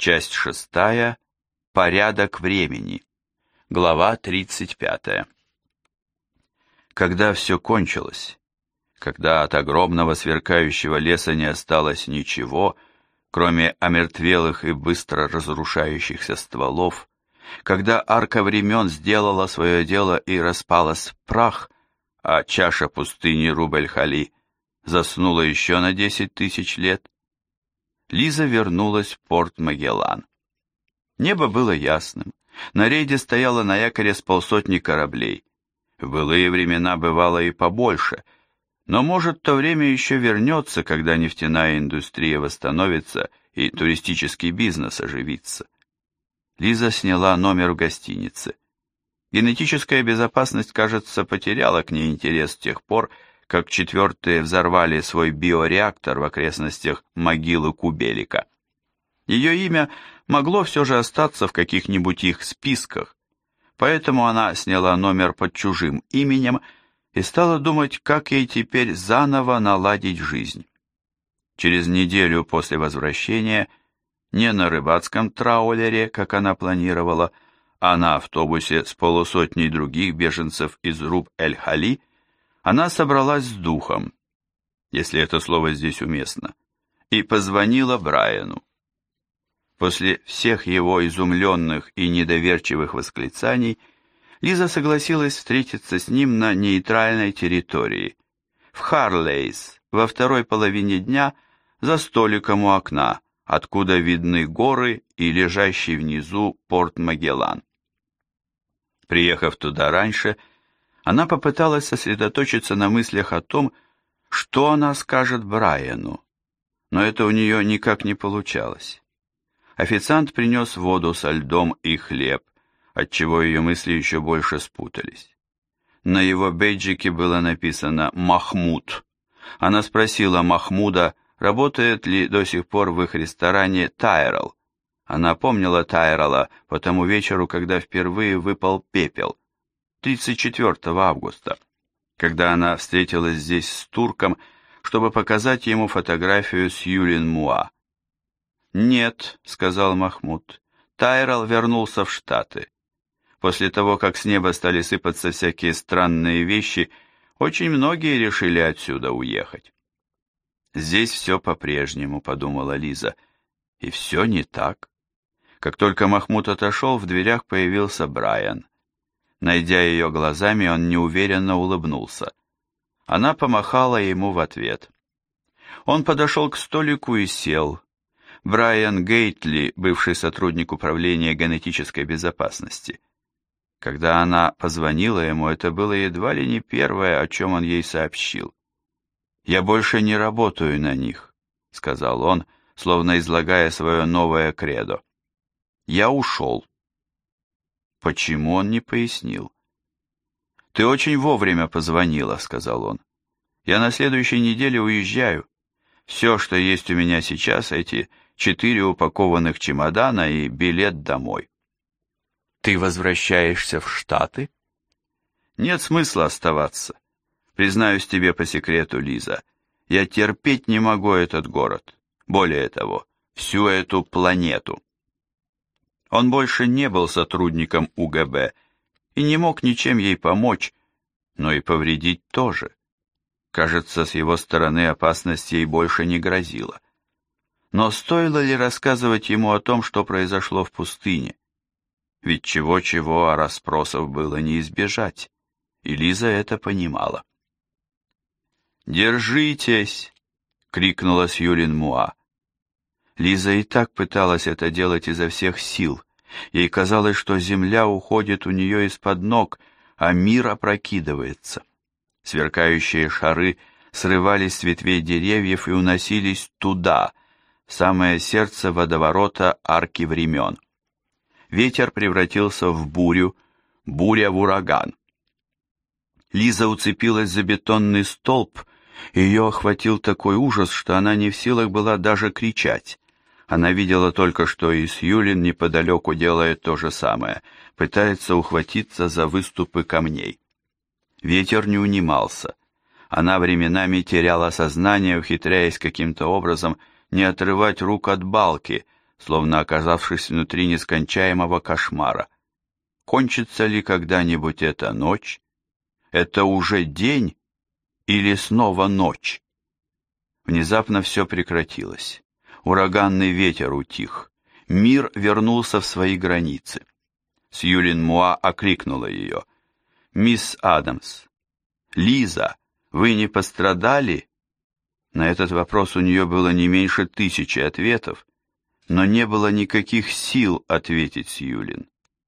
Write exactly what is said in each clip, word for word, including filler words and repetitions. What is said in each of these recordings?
Часть шестая. Порядок времени. Глава тридцать пятая. Когда все кончилось, когда от огромного сверкающего леса не осталось ничего, кроме омертвелых и быстро разрушающихся стволов, когда арка времен сделала свое дело и распалась в прах, а чаша пустыни Руб-эль-Хали заснула еще на десять тысяч лет, Лиза вернулась в порт Магеллан. Небо было ясным, на рейде стояло на якоре с полсотни кораблей. В былые времена бывало и побольше, но, может, то время еще вернется, когда нефтяная индустрия восстановится и туристический бизнес оживится. Лиза сняла номер в гостинице. Генетическая безопасность, кажется, потеряла к ней интерес с тех пор, как четвертые взорвали свой биореактор в окрестностях могилы Кубелика. Ее имя могло все же остаться в каких-нибудь их списках, поэтому она сняла номер под чужим именем и стала думать, как ей теперь заново наладить жизнь. Через неделю после возвращения, не на рыбацком траулере, как она планировала, а на автобусе с полусотней других беженцев из Руб-эль-Хали, она собралась с духом, если это слово здесь уместно, и позвонила Брайану. После всех его изумленных и недоверчивых восклицаний Лиза согласилась встретиться с ним на нейтральной территории, в Харлейс, во второй половине дня, за столиком у окна, откуда видны горы и лежащий внизу порт Магеллан. Приехав туда раньше, она попыталась сосредоточиться на мыслях о том, что она скажет Брайану, но это у нее никак не получалось. Официант принес воду со льдом и хлеб, отчего ее мысли еще больше спутались. На его бейджике было написано «Махмуд». Она спросила Махмуда, работает ли до сих пор в их ресторане Тайрелл. Она помнила Тайрелла по тому вечеру, когда впервые выпал пепел, тридцать четвёртого августа, когда она встретилась здесь с турком, чтобы показать ему фотографию с Юлин Муа. «Нет», — сказал Махмуд, — «Тайрелл вернулся в Штаты. После того, как с неба стали сыпаться всякие странные вещи, очень многие решили отсюда уехать». «Здесь все по-прежнему», — подумала Лиза, — «и все не так». Как только Махмуд отошел, в дверях появился Брайан. Найдя ее глазами, он неуверенно улыбнулся. Она помахала ему в ответ. Он подошел к столику и сел. Брайан Гейтли, бывший сотрудник управления генетической безопасности. Когда она позвонила ему, это было едва ли не первое, о чем он ей сообщил. «Я больше не работаю на них», — сказал он, словно излагая свое новое кредо. «Я ушел». Почему он не пояснил? «Ты очень вовремя позвонила», — сказал он. «Я на следующей неделе уезжаю. Все, что есть у меня сейчас, эти четыре упакованных чемодана и билет домой». «Ты возвращаешься в Штаты?» «Нет смысла оставаться. Признаюсь тебе по секрету, Лиза, я терпеть не могу этот город. Более того, всю эту планету». Он больше не был сотрудником У Гэ Бэ и не мог ничем ей помочь, но и повредить тоже. Кажется, с его стороны опасность ей больше не грозила. Но стоило ли рассказывать ему о том, что произошло в пустыне? Ведь чего-чего, а расспросов было не избежать, и Лиза это понимала. «Держитесь!» — крикнула Сьюлин Муа. Лиза и так пыталась это делать изо всех сил. Ей казалось, что земля уходит у нее из-под ног, а мир опрокидывается. Сверкающие шары срывались с ветвей деревьев и уносились туда, в самое сердце водоворота арки времен. Ветер превратился в бурю, буря в ураган. Лиза уцепилась за бетонный столб, и ее охватил такой ужас, что она не в силах была даже кричать. Она видела только, что и Сьюлин неподалеку делает то же самое, пытается ухватиться за выступы камней. Ветер не унимался. Она временами теряла сознание, ухитряясь каким-то образом не отрывать рук от балки, словно оказавшись внутри нескончаемого кошмара. Кончится ли когда-нибудь эта ночь? Это уже день или снова ночь? Внезапно все прекратилось. Ураганный ветер утих. Мир вернулся в свои границы. Сьюлин Муа окликнула ее. «Мисс Адамс! Лиза, вы не пострадали?» На этот вопрос у нее было не меньше тысячи ответов, но не было никаких сил ответить Сьюлин.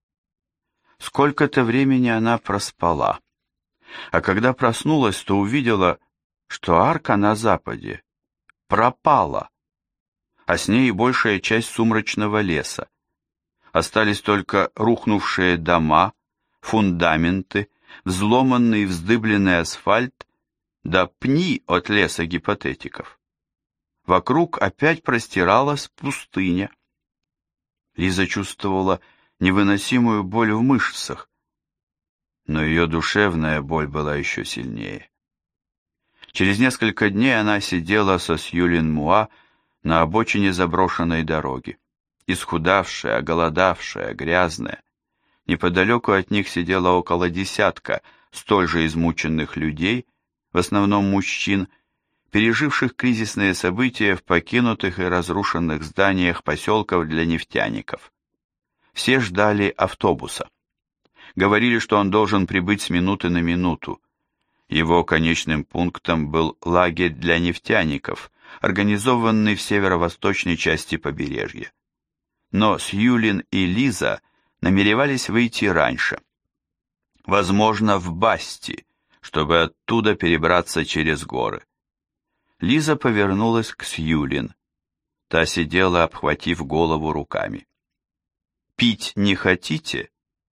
Сколько-то времени она проспала, а когда проснулась, то увидела, что арка на западе пропала, а с ней и большая часть сумрачного леса. Остались только рухнувшие дома, фундаменты, взломанный и вздыбленный асфальт, да пни от леса гипотетиков. Вокруг опять простиралась пустыня. Лиза чувствовала невыносимую боль в мышцах, но ее душевная боль была еще сильнее. Через несколько дней она сидела со Сьюлин Муа на обочине заброшенной дороги, исхудавшая, оголодавшая, грязная. Неподалеку от них сидело около десятка столь же измученных людей, в основном мужчин, переживших кризисные события в покинутых и разрушенных зданиях поселков для нефтяников. Все ждали автобуса. Говорили, что он должен прибыть с минуты на минуту. Его конечным пунктом был лагерь для нефтяников, организованный в северо-восточной части побережья. Но Сьюлин и Лиза намеревались выйти раньше. Возможно, в Басти, чтобы оттуда перебраться через горы. Лиза повернулась к Сьюлин. Та сидела, обхватив голову руками. «Пить не хотите?»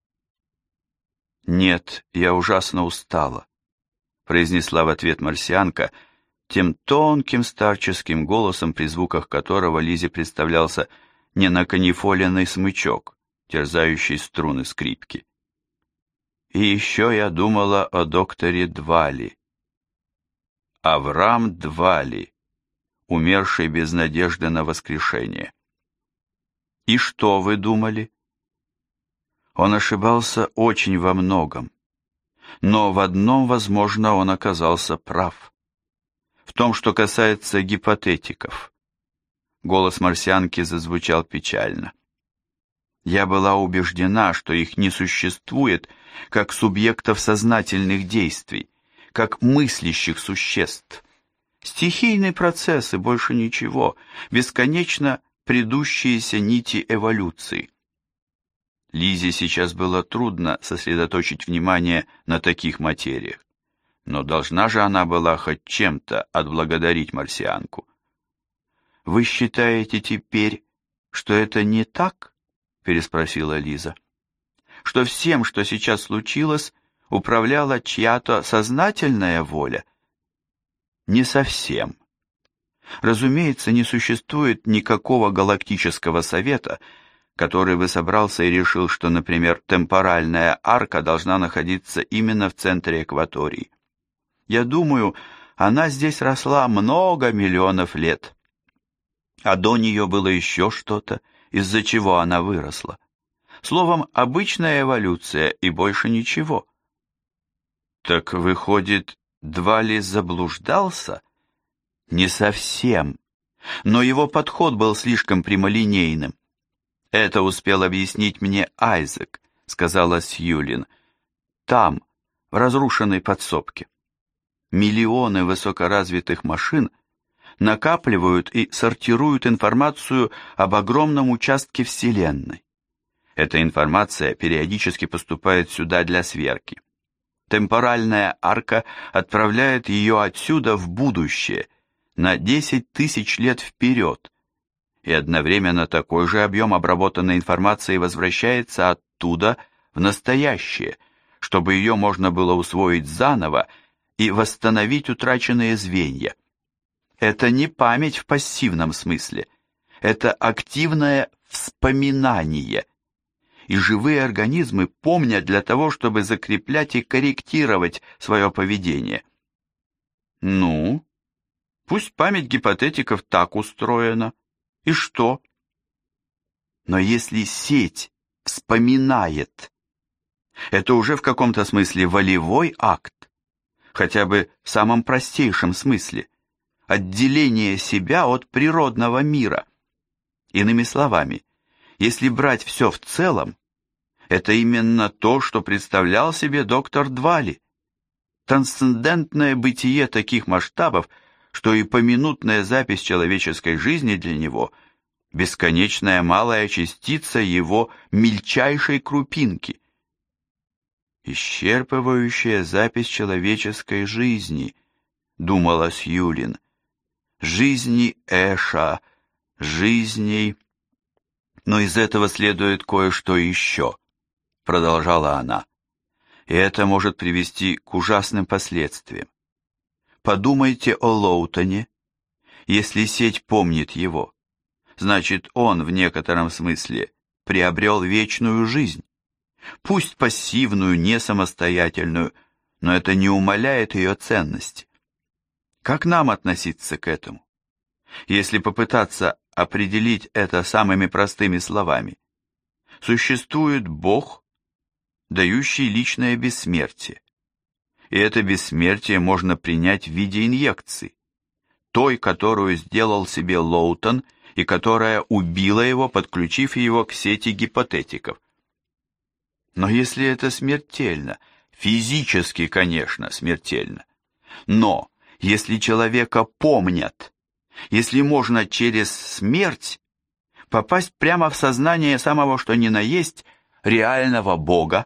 «Нет, я ужасно устала», — произнесла в ответ марсианка, тем тонким старческим голосом, при звуках которого Лизе представлялся не наканифоленный смычок, терзающий струны скрипки. «И еще я думала о докторе Двали». Авраам Двали, умерший без надежды на воскрешение. «И что вы думали?» Он ошибался очень во многом, но в одном, возможно, он оказался прав. В том, что касается гипотетиков. Голос марсианки зазвучал печально. Я была убеждена, что их не существует как субъектов сознательных действий, как мыслящих существ. Стихийный процесс и больше ничего, бесконечно придущиеся нити эволюции. Лизе сейчас было трудно сосредоточить внимание на таких материях, но должна же она была хоть чем-то отблагодарить марсианку. «Вы считаете теперь, что это не так?» — переспросила Лиза. «Что всем, что сейчас случилось, управляла чья-то сознательная воля?» «Не совсем. Разумеется, не существует никакого галактического совета, который бы собрался и решил, что, например, темпоральная арка должна находиться именно в центре экватории. Я думаю, она здесь росла много миллионов лет. А до нее было еще что-то, из-за чего она выросла. Словом, обычная эволюция и больше ничего». «Так, выходит, Двали заблуждался?» «Не совсем. Но его подход был слишком прямолинейным. Это успел объяснить мне Айзек», — сказала Сьюлин. «Там, в разрушенной подсобке. Миллионы высокоразвитых машин накапливают и сортируют информацию об огромном участке Вселенной. Эта информация периодически поступает сюда для сверки. Темпоральная арка отправляет ее отсюда в будущее, на десять тысяч лет вперед, и одновременно такой же объем обработанной информации возвращается оттуда в настоящее, чтобы ее можно было усвоить заново и восстановить утраченные звенья. Это не память в пассивном смысле, это активное вспоминание. И живые организмы помнят для того, чтобы закреплять и корректировать свое поведение. Ну, пусть память гипотетиков так устроена. И что? Но если сеть вспоминает, это уже в каком-то смысле волевой акт, хотя бы в самом простейшем смысле, отделение себя от природного мира. Иными словами, если брать все в целом, это именно то, что представлял себе доктор Двали. Трансцендентное бытие таких масштабов, что и поминутная запись человеческой жизни для него – бесконечная малая частица его мельчайшей крупинки. Исчерпывающая запись человеческой жизни, думала Сьюлин, жизни Эша, жизней... Но из этого следует кое-что еще, продолжала она, и это может привести к ужасным последствиям. Подумайте о Лоутоне, если сеть помнит его. Значит, он в некотором смысле приобрел вечную жизнь. Пусть пассивную, не самостоятельную, но это не умаляет ее ценности. Как нам относиться к этому? Если попытаться определить это самыми простыми словами. Существует Бог, дающий личное бессмертие. И это бессмертие можно принять в виде инъекции, той, которую сделал себе Лоутон, и которая убила его, подключив его к сети гипотетиков. Но если это смертельно, физически, конечно, смертельно, но если человека помнят, если можно через смерть попасть прямо в сознание самого что ни на есть реального Бога,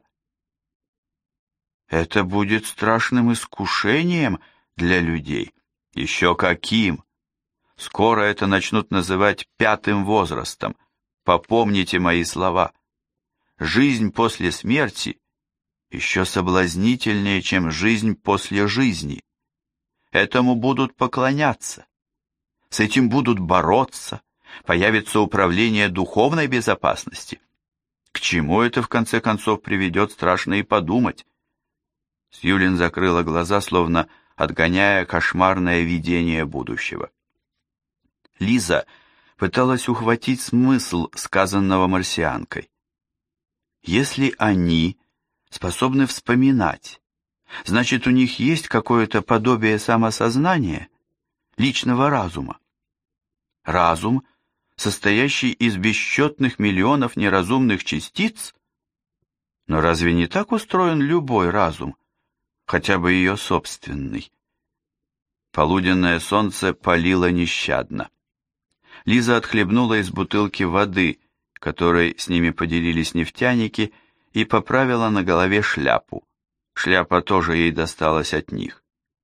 это будет страшным искушением для людей. Еще каким! Скоро это начнут называть пятым возрастом. Попомните мои слова. Жизнь после смерти еще соблазнительнее, чем жизнь после жизни. Этому будут поклоняться. С этим будут бороться. Появится управление духовной безопасности. К чему это в конце концов приведет, страшно и подумать. Сьюлин закрыла глаза, словно отгоняя кошмарное видение будущего. Лиза пыталась ухватить смысл сказанного марсианкой. Если они способны вспоминать, значит, у них есть какое-то подобие самосознания, личного разума. Разум, состоящий из бесчетных миллионов неразумных частиц? Но разве не так устроен любой разум, хотя бы ее собственный? Полуденное солнце палило нещадно. Лиза отхлебнула из бутылки воды, которой с ними поделились нефтяники, и поправила на голове шляпу. Шляпа тоже ей досталась от них.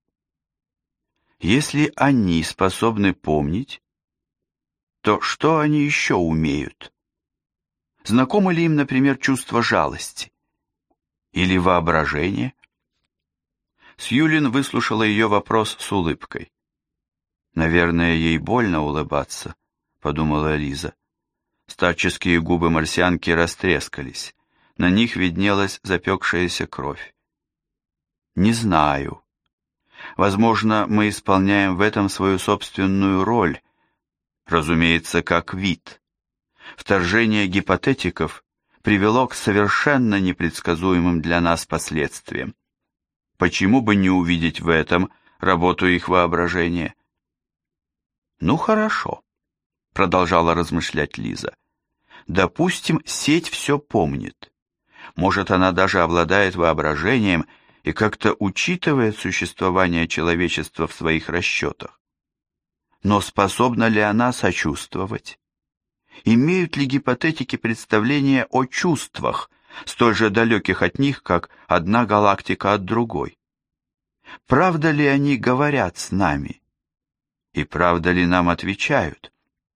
Если они способны помнить, то что они еще умеют? Знакомо ли им, например, чувство жалости? Или воображение? Сьюлин выслушала ее вопрос с улыбкой. «Наверное, ей больно улыбаться», — подумала Лиза. Старческие губы марсианки растрескались. На них виднелась запекшаяся кровь. «Не знаю. Возможно, мы исполняем в этом свою собственную роль, разумеется, как вид. Вторжение гипотетиков привело к совершенно непредсказуемым для нас последствиям. Почему бы не увидеть в этом работу их воображения?» «Ну хорошо», — продолжала размышлять Лиза. «Допустим, сеть все помнит. Может, она даже обладает воображением и как-то учитывает существование человечества в своих расчетах. Но способна ли она сочувствовать? Имеют ли гипотетики представление о чувствах, столь же далеких от них, как одна галактика от другой? Правда ли они говорят с нами? И правда ли нам отвечают?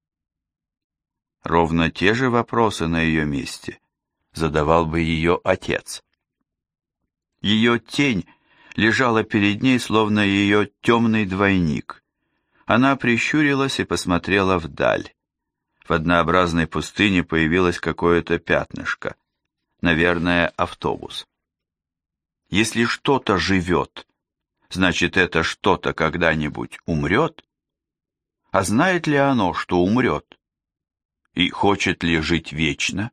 Ровно те же вопросы на ее месте задавал бы ее отец. Ее тень лежала перед ней, словно ее темный двойник. Она прищурилась и посмотрела вдаль. В однообразной пустыне появилось какое-то пятнышко. Наверное, автобус. Если что-то живет, значит, это что-то когда-нибудь умрет? А знает ли оно, что умрет? и хочет ли жить вечно?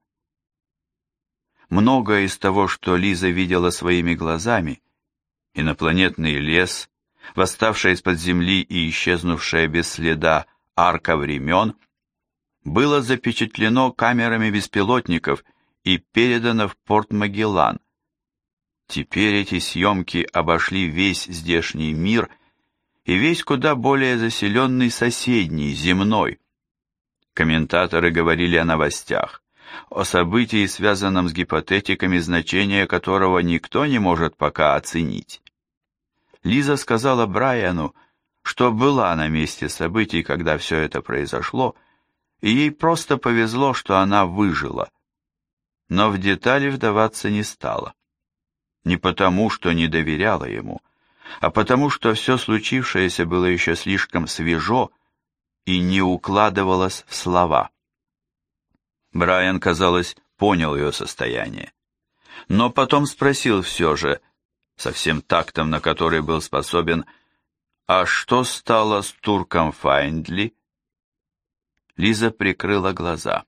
Многое из того, что Лиза видела своими глазами, инопланетный лес, восставшая из-под земли и исчезнувшая без следа арка времен, было запечатлено камерами беспилотников и передано в порт Магеллан. Теперь эти съемки обошли весь здешний мир и весь куда более заселенный соседний, земной. Комментаторы говорили о новостях, о событии, связанном с гипотетиками, значения которого никто не может пока оценить. Лиза сказала Брайану, что была на месте событий, когда все это произошло, и ей просто повезло, что она выжила. Но в детали вдаваться не стала. Не потому, что не доверяла ему, а потому, что все случившееся было еще слишком свежо и не укладывалось в слова. Брайан, казалось, понял ее состояние. Но потом спросил все же, со всем тактом, на который был способен, «А что стало с турком Файндли?» Лиза прикрыла глаза.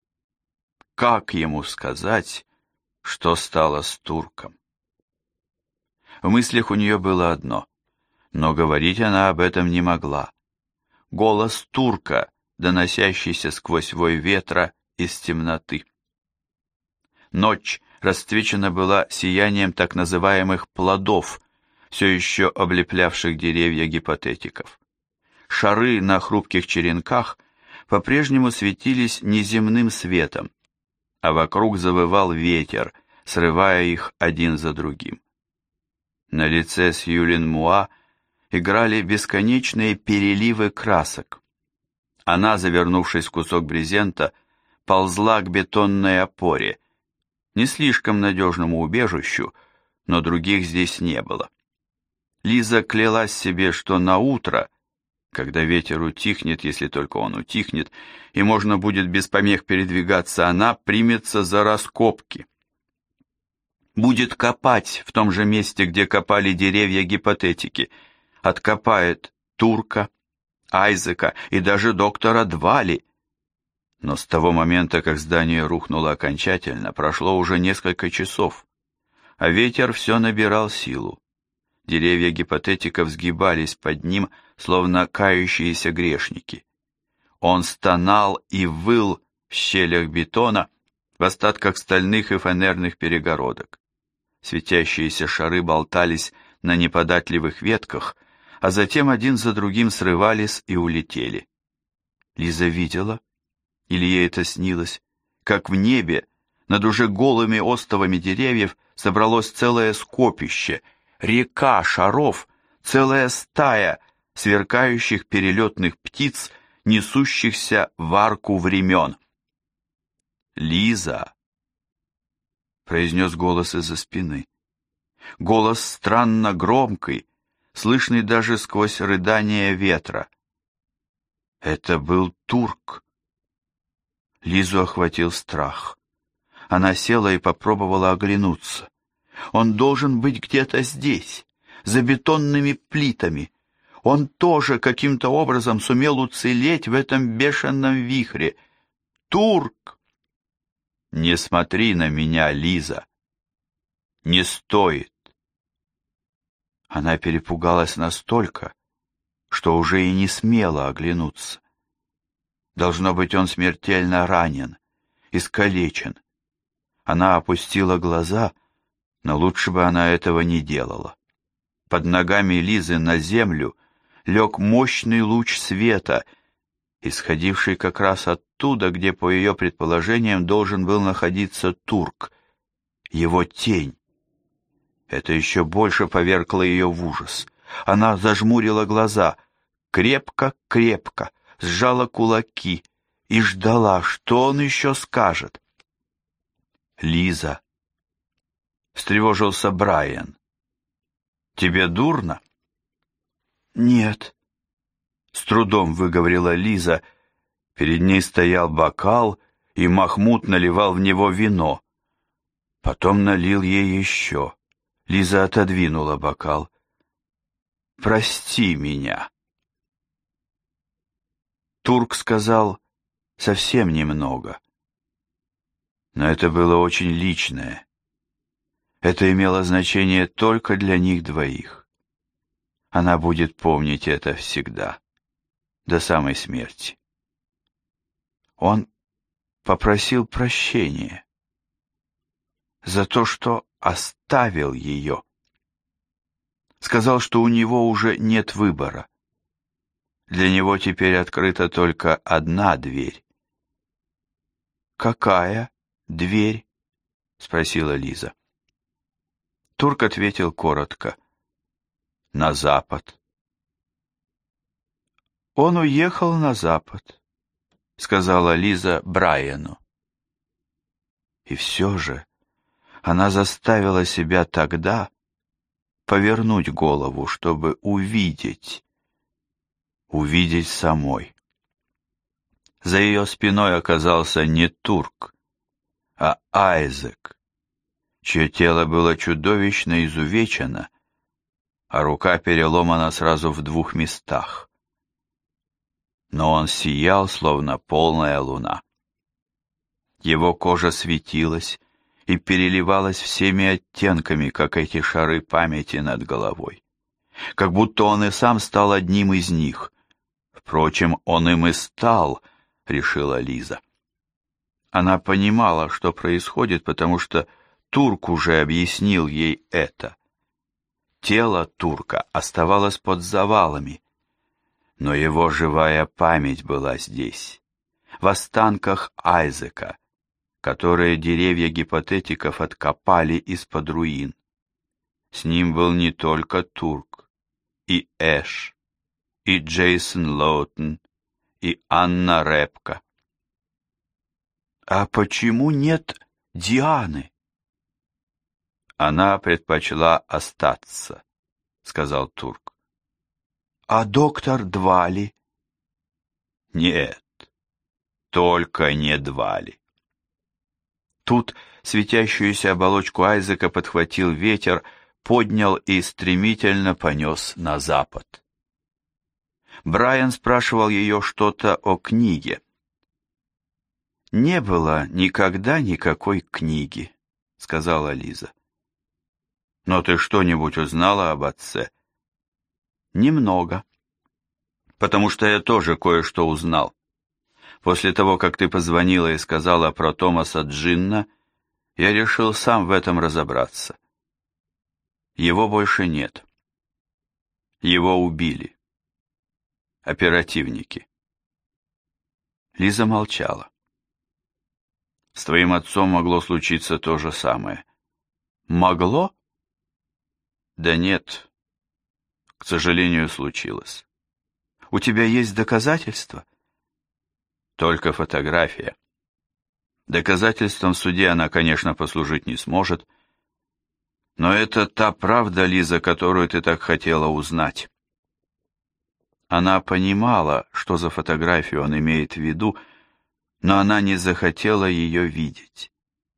Как ему сказать, что стало с турком? В мыслях у нее было одно, но говорить она об этом не могла. Голос турка, доносящийся сквозь вой ветра из темноты. Ночь расцвечена была сиянием так называемых плодов, все еще облеплявших деревья гипотетиков. Шары на хрупких черенках по-прежнему светились неземным светом, а вокруг завывал ветер, срывая их один за другим. На лице Сьюлин Муа играли бесконечные переливы красок. Она, завернувшись в кусок брезента, ползла к бетонной опоре, не слишком надежному убежищу, но других здесь не было. Лиза клялась себе, что на утро, когда ветер утихнет, если только он утихнет, и можно будет без помех передвигаться, она примется за раскопки. Будет копать в том же месте, где копали деревья гипотетики, откопает Турка, Айзека и даже доктора Двали. Но с того момента, как здание рухнуло окончательно, прошло уже несколько часов, а ветер все набирал силу. Деревья гипотетиков сгибались под ним, словно кающиеся грешники. Он стонал и выл в щелях бетона, в остатках стальных и фанерных перегородок. Светящиеся шары болтались на неподатливых ветках, а затем один за другим срывались и улетели. Лиза видела, или ей это снилось, как в небе, над уже голыми остовами деревьев, собралось целое скопище, река шаров, целая стая сверкающих перелетных птиц, несущихся в арку времен. «Лиза!» — произнес голос из-за спины. Голос странно громкий, слышный даже сквозь рыдание ветра. Это был турк. Лизу охватил страх. Она села и попробовала оглянуться. Он должен быть где-то здесь, за бетонными плитами. Он тоже каким-то образом сумел уцелеть в этом бешеном вихре. Турк! Не смотри на меня, Лиза. Не стоит. Она перепугалась настолько, что уже и не смела оглянуться. Должно быть, он смертельно ранен, искалечен. Она опустила глаза, но лучше бы она этого не делала. Под ногами Лизы на землю лег мощный луч света, исходивший как раз оттуда, где, по ее предположениям, должен был находиться турк, его тень. Это еще больше повергло ее в ужас. Она зажмурила глаза, крепко-крепко, сжала кулаки и ждала, что он еще скажет. «Лиза!» — встревожился Брайан. «Тебе дурно?» «Нет», — с трудом выговорила Лиза. Перед ней стоял бокал, и Махмуд наливал в него вино. Потом налил ей еще. Лиза отодвинула бокал. «Прости меня». Турк сказал, совсем немного. Но это было очень личное. Это имело значение только для них двоих. Она будет помнить это всегда, до самой смерти. Он попросил прощения за то, что оставил ее. Сказал, что у него уже нет выбора. Для него теперь открыта только одна дверь. «Какая дверь?» — спросила Лиза. Турк ответил коротко. «На запад». «Он уехал на запад», — сказала Лиза Брайану. И все же она заставила себя тогда повернуть голову, чтобы увидеть, увидеть самой. За ее спиной оказался не Турк, а Айзек, чье тело было чудовищно изувечено, а рука переломана сразу в двух местах. Но он сиял, словно полная луна. Его кожа светилась и переливалась всеми оттенками, как эти шары памяти над головой. Как будто он и сам стал одним из них. Впрочем, он им и стал, решила Лиза. Она понимала, что происходит, потому что Турк уже объяснил ей это. Тело Турка оставалось под завалами, но его живая память была здесь, в останках Айзека, которые деревья гипотетиков откопали из-под руин. С ним был не только Турк, и Эш, и Джейсон Лоутон, и Анна Репка. «А почему нет Дианы?» «Она предпочла остаться», — сказал Турк. «А доктор Двали?» «Нет, только не Двали». Тут светящуюся оболочку Айзека подхватил ветер, поднял и стремительно понес на запад. Брайан спрашивал ее что-то о книге. «Не было никогда никакой книги», — сказала Лиза. «Но ты что-нибудь узнала об отце?» «Немного. Потому что я тоже кое-что узнал. После того, как ты позвонила и сказала про Томаса Джинна, я решил сам в этом разобраться. Его больше нет. Его убили. Оперативники». Лиза молчала. «С твоим отцом могло случиться то же самое». «Могло?» «Да нет. К сожалению, случилось». «У тебя есть доказательства?» «Только фотография. Доказательством в суде она, конечно, послужить не сможет, но это та правда, Лиза, которую ты так хотела узнать». Она понимала, что за фотографию он имеет в виду, но она не захотела ее видеть.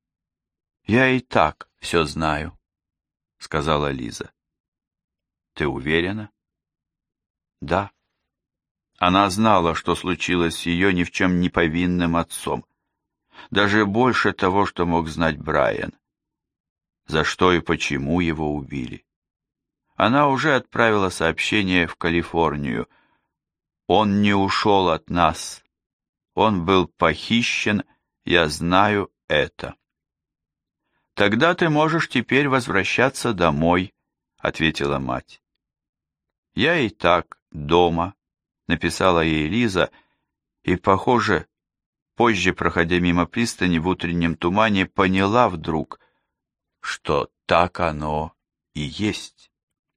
«Я и так все знаю», — сказала Лиза. «Ты уверена?» «Да». Она знала, что случилось с ее ни в чем не повинным отцом. Даже больше того, что мог знать Брайан. За что и почему его убили. Она уже отправила сообщение в Калифорнию. «Он не ушел от нас. Он был похищен, я знаю это». «Тогда ты можешь теперь возвращаться домой», — ответила мать. «Я и так дома», — написала ей Лиза, и, похоже, позже, проходя мимо пристани в утреннем тумане, поняла вдруг, что так оно и есть.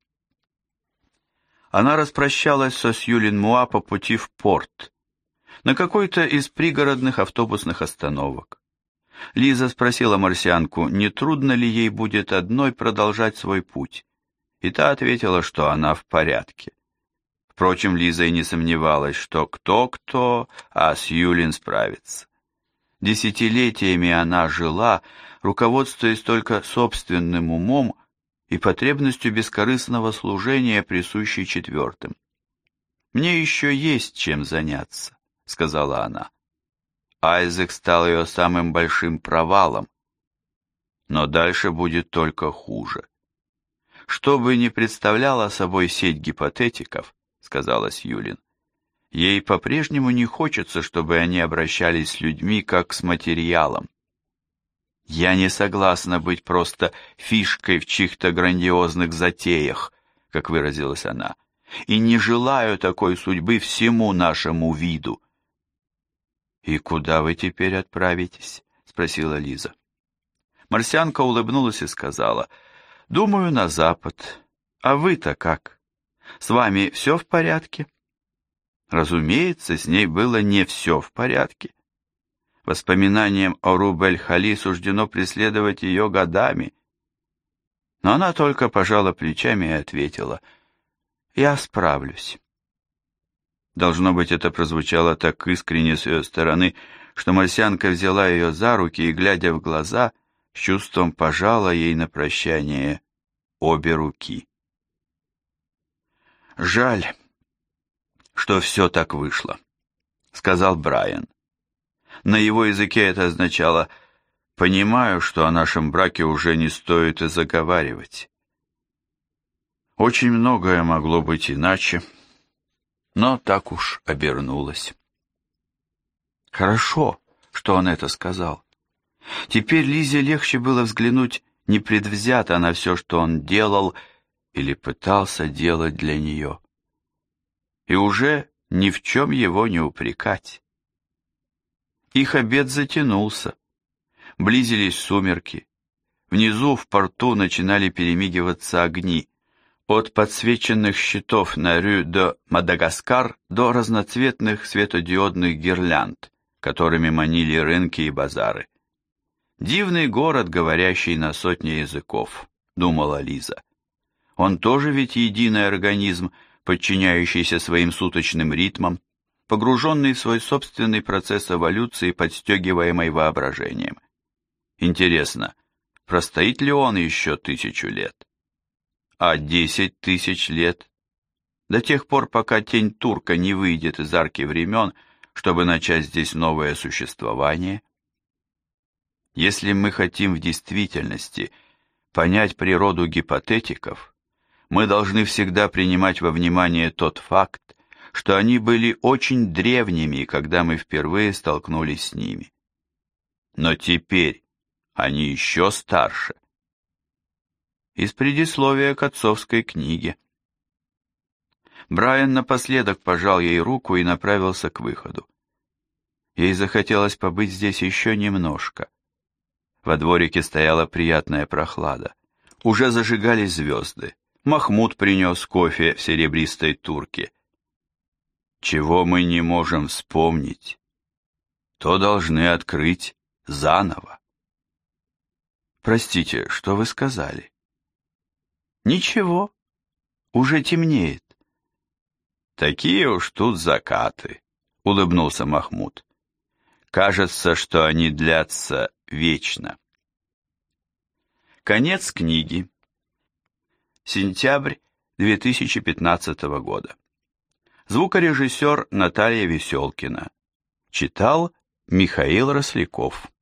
Она распрощалась со Сьюлин Муа по пути в порт, на какой-то из пригородных автобусных остановок. Лиза спросила марсианку, не трудно ли ей будет одной продолжать свой путь, и та ответила, что она в порядке. Впрочем, Лиза и не сомневалась, что кто-кто, а Сьюлин справится. Десятилетиями она жила, руководствуясь только собственным умом и потребностью бескорыстного служения, присущей четвертым. «Мне еще есть чем заняться», — сказала она. Айзек стал ее самым большим провалом. Но дальше будет только хуже. Что бы ни представляла собой сеть гипотетиков, сказала Сьюлин, ей по-прежнему не хочется, чтобы они обращались с людьми как с материалом. Я не согласна быть просто фишкой в чьих-то грандиозных затеях, как выразилась она, и не желаю такой судьбы всему нашему виду. «И куда вы теперь отправитесь?» — спросила Лиза. Марсианка улыбнулась и сказала: «Думаю, на запад. А вы-то как? С вами все в порядке?» Разумеется, с ней было не все в порядке. Воспоминаниям о Руб-эль-Хали суждено преследовать ее годами. Но она только пожала плечами и ответила: «Я справлюсь». Должно быть, это прозвучало так искренне с ее стороны, что марсианка взяла ее за руки и, глядя в глаза, с чувством пожала ей на прощание обе руки. «Жаль, что все так вышло», — сказал Брайан. На его языке это означало: «Понимаю, что о нашем браке уже не стоит и заговаривать». Очень многое могло быть иначе, но так уж обернулось. Хорошо, что он это сказал. Теперь Лизе легче было взглянуть непредвзято на все, что он делал или пытался делать для нее, и уже ни в чем его не упрекать. Их обед затянулся. Близились сумерки. Внизу в порту начинали перемигиваться огни, от подсвеченных щитов на Рю-де-Мадагаскар до разноцветных светодиодных гирлянд, которыми манили рынки и базары. «Дивный город, говорящий на сотни языков», — думала Лиза. «Он тоже ведь единый организм, подчиняющийся своим суточным ритмам, погруженный в свой собственный процесс эволюции, подстегиваемый воображением. Интересно, простоит ли он еще тысячу лет? А десять тысяч лет? До тех пор, пока тень турка не выйдет из арки времен, чтобы начать здесь новое существование? Если мы хотим в действительности понять природу гипотетиков, мы должны всегда принимать во внимание тот факт, что они были очень древними, когда мы впервые столкнулись с ними. Но теперь они еще старше. Из предисловия к отцовской книге. Брайан напоследок пожал ей руку и направился к выходу. Ей захотелось побыть здесь еще немножко. Во дворике стояла приятная прохлада. Уже зажигались звезды. Махмуд принес кофе в серебристой турке. Чего мы не можем вспомнить, то должны открыть заново. Простите, что вы сказали? Ничего, уже темнеет. Такие уж тут закаты, улыбнулся Махмуд. Кажется, что они длятся вечно. Конец книги. Сентябрь две тысячи пятнадцатого года. Звукорежиссер Наталья Веселкина. Читал Михаил Росляков.